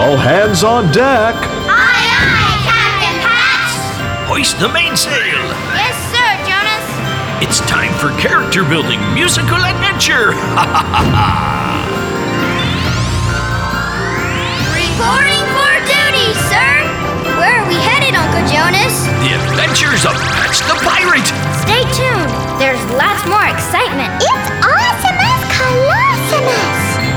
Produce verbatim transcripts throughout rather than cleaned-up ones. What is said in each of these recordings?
All hands on deck. Aye, aye, Captain Patch. Hoist the mainsail. Yes, sir, Jonas. It's time for character building musical adventure. Reporting for duty, sir. Where are we headed, Uncle Jonas? The adventures of Patch the Pirate. Stay tuned. There's lots more excitement. It's Awesomeness Colossumus.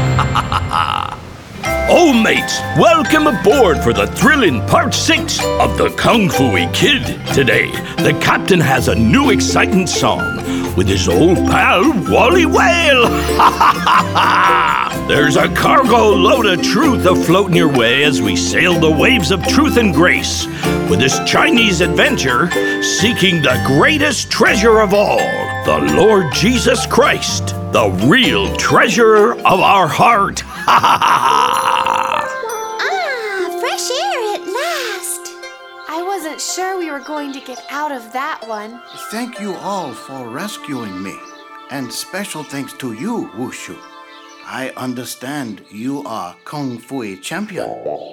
Oh, mates, welcome aboard for the thrilling part six of the Kung Fu Kid. Today, the captain has a new exciting song with his old pal, Wally Whale. There's a cargo load of truth afloating your way as we sail the waves of truth and grace with this Chinese adventure seeking the greatest treasure of all, the Lord Jesus Christ, the real treasure of our heart. Ah, fresh air at last. I wasn't sure we were going to get out of that one. Thank you all for rescuing me. And special thanks to you, Wushu. I understand you are Kung Fu champion.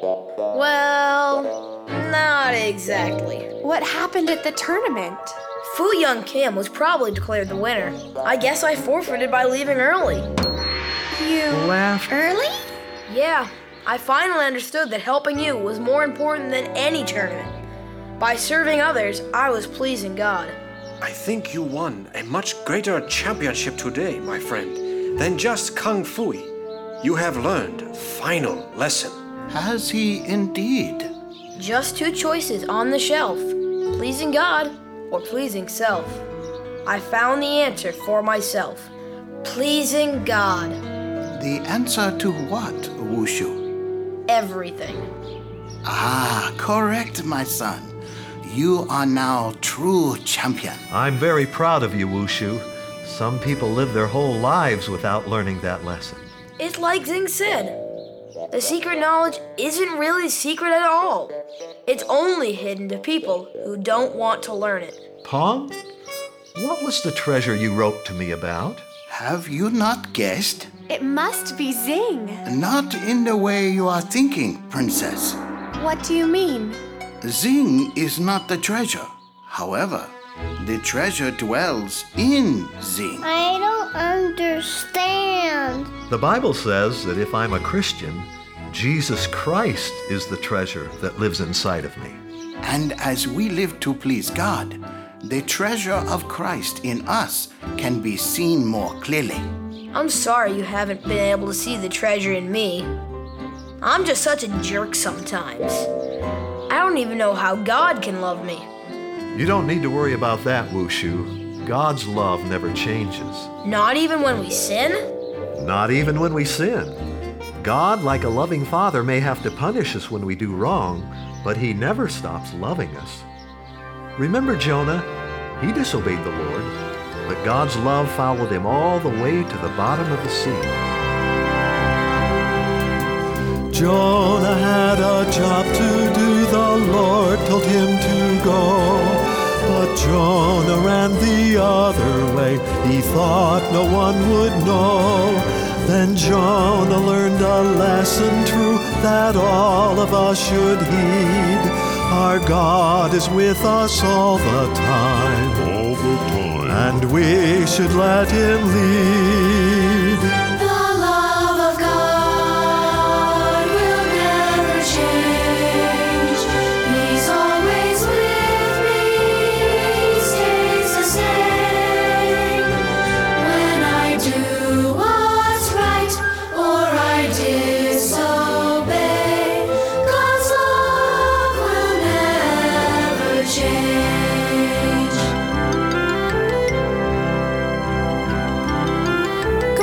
Well, not exactly. What happened at the tournament? Fu Young Kim was probably declared the winner. I guess I forfeited by leaving early. You Laugh. early? Yeah, I finally understood that helping you was more important than any tournament. By serving others, I was pleasing God. I think you won a much greater championship today, my friend, than just Kung Fu. You have learned a final lesson. Has he indeed? Just two choices on the shelf, pleasing God or pleasing self. I found the answer for myself, pleasing God. The answer to what, Wushu? Everything. Ah, correct, my son. You are now true champion. I'm very proud of you, Wushu. Some people live their whole lives without learning that lesson. It's like Zing said. The secret knowledge isn't really secret at all. It's only hidden to people who don't want to learn it. Pong, what was the treasure you wrote to me about? Have you not guessed? It must be Zing. Not in the way you are thinking, princess. What do you mean? Zing is not the treasure. However, the treasure dwells in Zing. I don't understand. The Bible says that if I'm a Christian, Jesus Christ is the treasure that lives inside of me. And as we live to please God, the treasure of Christ in us can be seen more clearly. I'm sorry you haven't been able to see the treasure in me. I'm just such a jerk sometimes. I don't even know how God can love me. You don't need to worry about that, Wushu. God's love never changes. Not even when we sin? Not even when we sin. God, like a loving father, may have to punish us when we do wrong, but he never stops loving us. Remember Jonah? He disobeyed the Lord, but God's love followed him all the way to the bottom of the sea. Jonah had a job to do, the Lord told him to go. But Jonah ran the other way, he thought no one would know. Then Jonah learned a lesson true that all of us should heed. Our God is with us all the time, All the time. and we should let him lead. The love of God will never change. He's always with me, he stays the same. When I do what's right or I disobey, God's love will never change.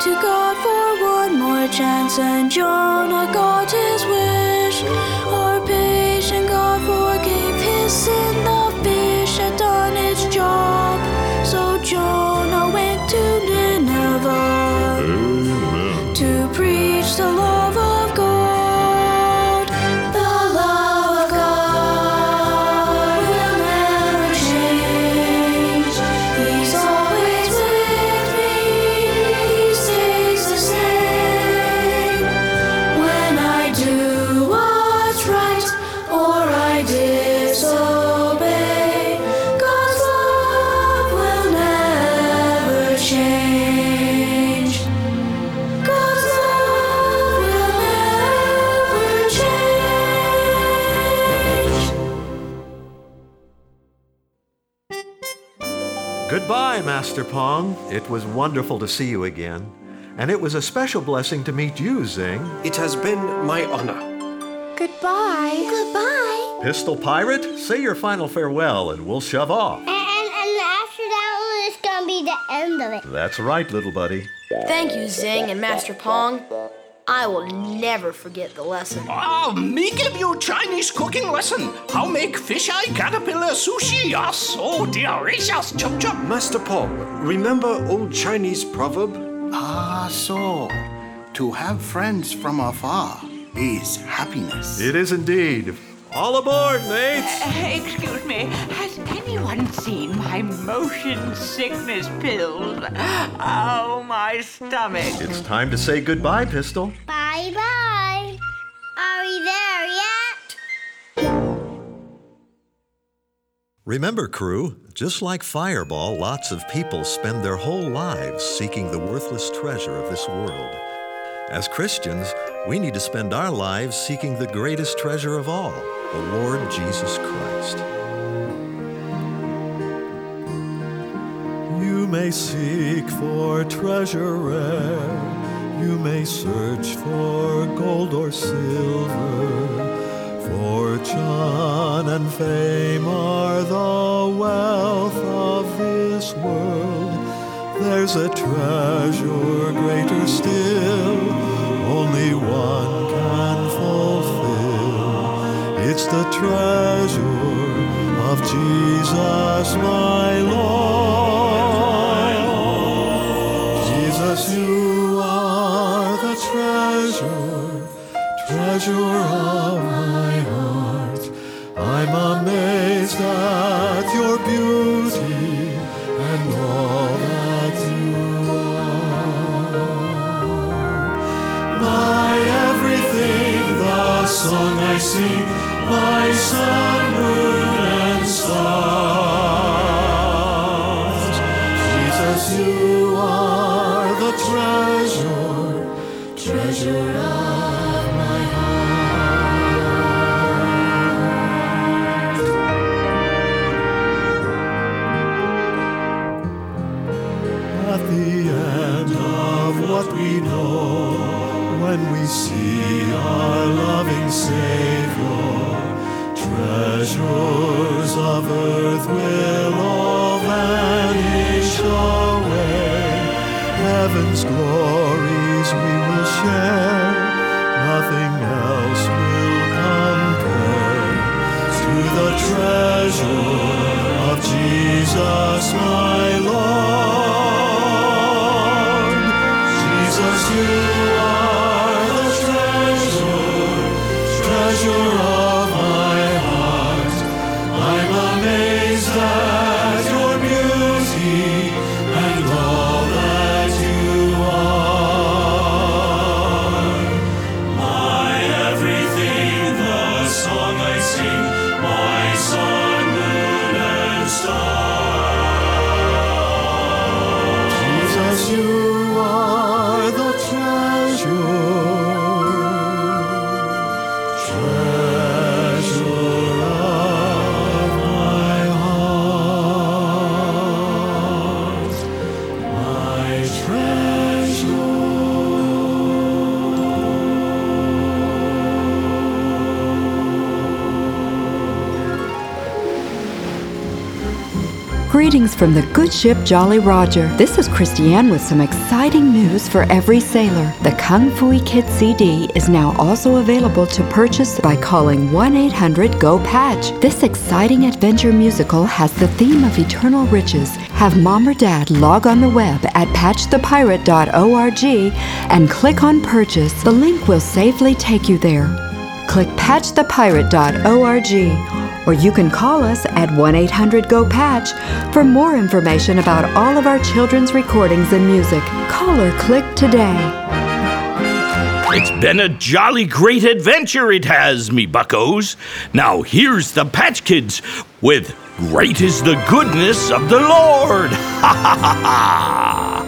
to God for one more chance, and Jonah got his wish. Our patient God forgave his sin. The fish had done its job, so Jonah went to Nineveh Amen. to preach the love of God. The love of God will never change. He's always with me. He stays the same. When I do what's right or I disobey, God's love will never change. God's love will never change. Goodbye, Master Pong. It was wonderful to see you again. And it was a special blessing to meet you, Zing. It has been my honor. Goodbye. Goodbye. Pistol Pirate, say your final farewell and we'll shove off. And, and, and after that one, it's gonna be the end of it. That's right, little buddy. Thank you, Zing and Master Pong. I will never forget the lesson. Ah, me give you Chinese cooking lesson. How make fish-eye caterpillar sushi, yes. Oh, delicious, chop chop. Master Pong, remember old Chinese proverb? Ah, so. To have friends from afar is happiness. It is indeed. All aboard, mates! Uh, excuse me, has anyone seen my motion sickness pills? Oh, my stomach. It's time to say goodbye, Pistol. Bye-bye. Are we there yet? Remember, crew, just like Fireball, lots of people spend their whole lives seeking the worthless treasure of this world. As Christians, we need to spend our lives seeking the greatest treasure of all, the Lord Jesus Christ. You may seek for treasure rare, you may search for gold or silver. Fortune and fame are the wealth of this world. There's a treasure greater still, only one can fulfill. It's the treasure of Jesus my Lord. Jesus, you are the treasure, treasure of my heart. I'm amazed at your beauty and all that you are. My everything, the song I sing, my sun, moon, and stars. Jesus, you are the treasure, treasure of my heart. At the end of what we know, when we see our loving Savior, treasures of earth will all vanish away. Heaven's glories we will share, nothing else will compare to the treasure of Jesus my Lord. Jesus, you are the treasure, treasure of my heart. I'm amazed at your beauty and all that you are. My everything, the song I sing, my sun, moon, and stars. Jesus, you are the treasure, treasure of my heart, my treasure. Greetings from the good ship Jolly Roger. This is Christiane with some exciting news for every sailor. The Kung Fu Kid C D is now also available to purchase by calling one eight hundred go patch. This exciting adventure musical has the theme of eternal riches. Have mom or dad log on the web at patch the pirate dot org and click on purchase. The link will safely take you there. Click patch the pirate dot org, or you can call us at one eight hundred go patch for more information about all of our children's recordings and music. Call or click today. It's been a jolly great adventure, it has, me buccos. Now here's the Patch Kids with Great is the Goodness of the Lord. Ha ha ha ha!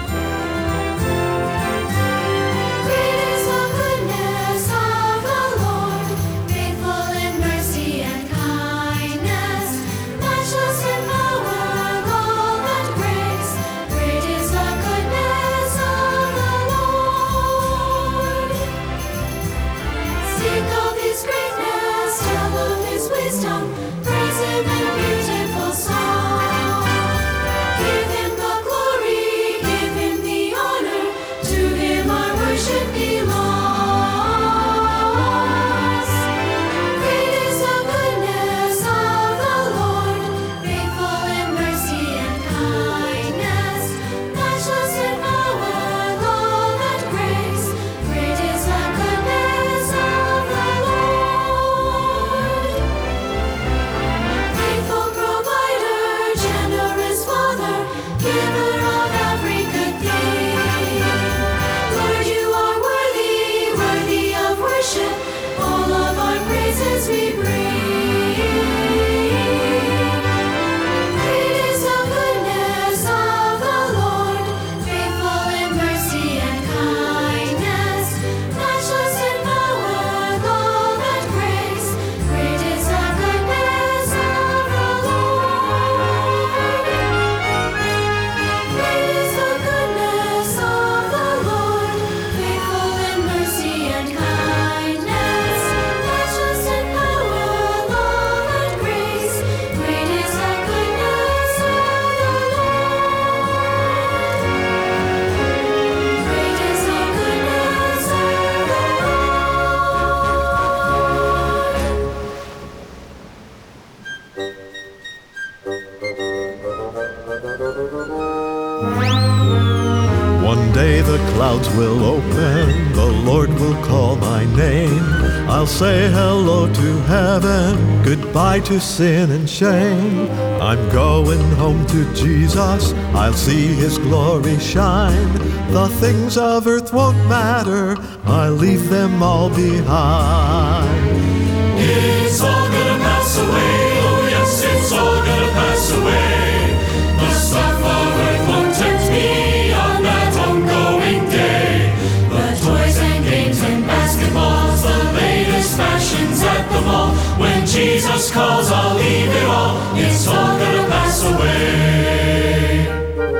One day the clouds will open, the Lord will call my name. I'll say hello to heaven, goodbye to sin and shame. I'm going home to Jesus, I'll see His glory shine. The things of earth won't matter, I'll leave them all behind. It's all gonna pass away, oh yes, it's all gonna pass away. The stuff of earth won't tempt me on that ongoing day. The toys and games and basketballs, the latest fashions at the mall. When Jesus calls, I'll leave it all. It's all gonna pass away.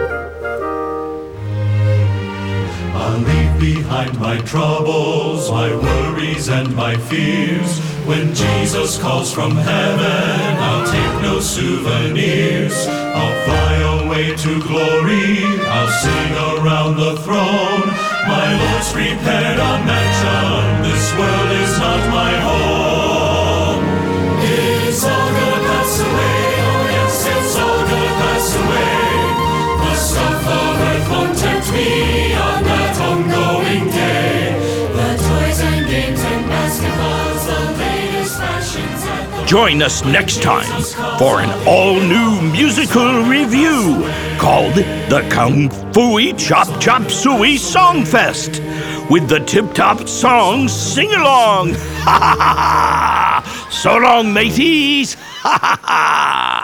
I'll leave behind my troubles, my worries and my fears. When Jesus calls from heaven, I'll take no souvenirs. I'll fly away to glory, I'll sing around the throne. My Lord's prepared a mansion, this world is not my home. It's all gonna pass away, oh yes, it's all gonna pass away. The stuff of earth won't tempt me on that ongoing day. The toys and games and basketballs, the latest fashions at the... Join us next time for an all-new musical review called the Kung Fu Chop Chop Suey Songfest with the tip-top song sing-along. Ha ha ha! So long, mateys! Ha ha ha!